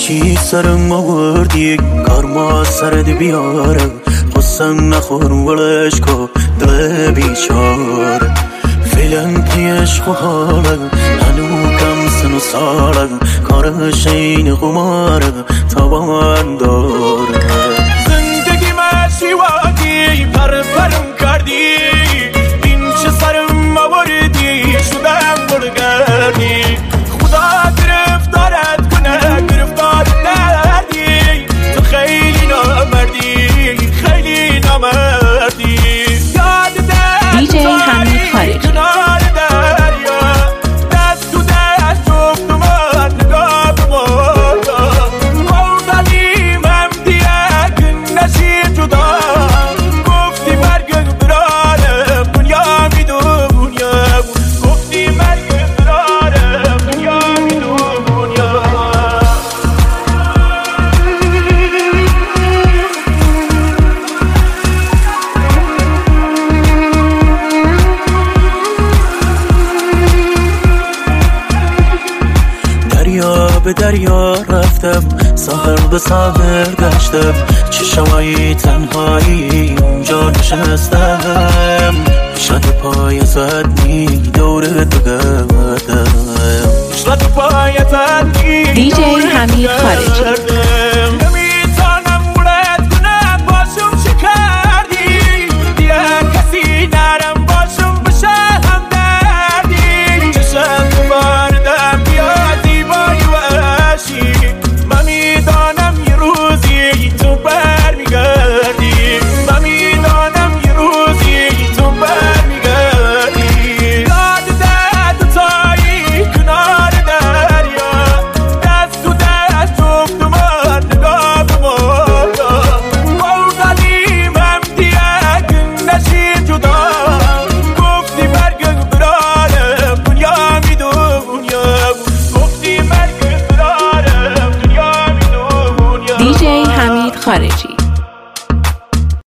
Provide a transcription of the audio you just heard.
چی سرم آوردی کارما سرد بیاره قسم نخور ولش کو دل بیچاره فیلن که عشق و حاله هنو کم سن و ساله کارش این قماره تابان داره زندگی مشیوادی پرم کردی این چه سرم آوردی شدم برگردی خدا گرفتارت کنه گرفتار نردی تو خیلی نامردی خیلی نامردی یاد دیجی حمید خارجی کنار دریا دست تو دست جفتم نگاه بمانا قوضلیم هم دیگه نشی جدا گفتی مرگ برارم دنیا می دنیا گفتی مرگ برارم دنیا می دنیا دریا به دریا رفتم ساحل به ساحل گشتم چشمایی تنهایی اونجا نشستم شد پای زدنی دور تو گردم شد پایتت دیجی حمید خارجی نمیتونم بلد کنم باشم چه کردی دیگه کسی نرم باشم بشه هم دردی چشم باردم بیا زیبایی وحشی من میدانم یه روزی تو برمیگردی من میدانم یه روزی تو برمیگردی یاد ده دوتایی کنار دریا دست تو دست جفتم نگاه بمانا قوضلیم هم دیگه نشی جدا گفتی مرگ برارم دنیا می دنیا گفتی مرگ برارم دنیا می دنیا دیجی حمید خارجی